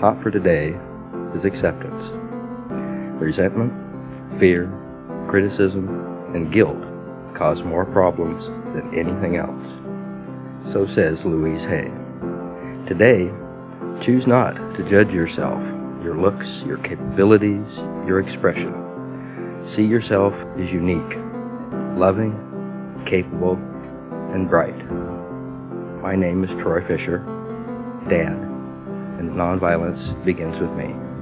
thought for today is acceptance. Resentment, fear, criticism, and guilt cause more problems than anything else. So says Louise Hay. Today, choose not to judge yourself, your looks, your capabilities, your expression. See yourself as unique, loving, capable, and bright. My name is Troy Fisher, Dad, and nonviolence begins with me.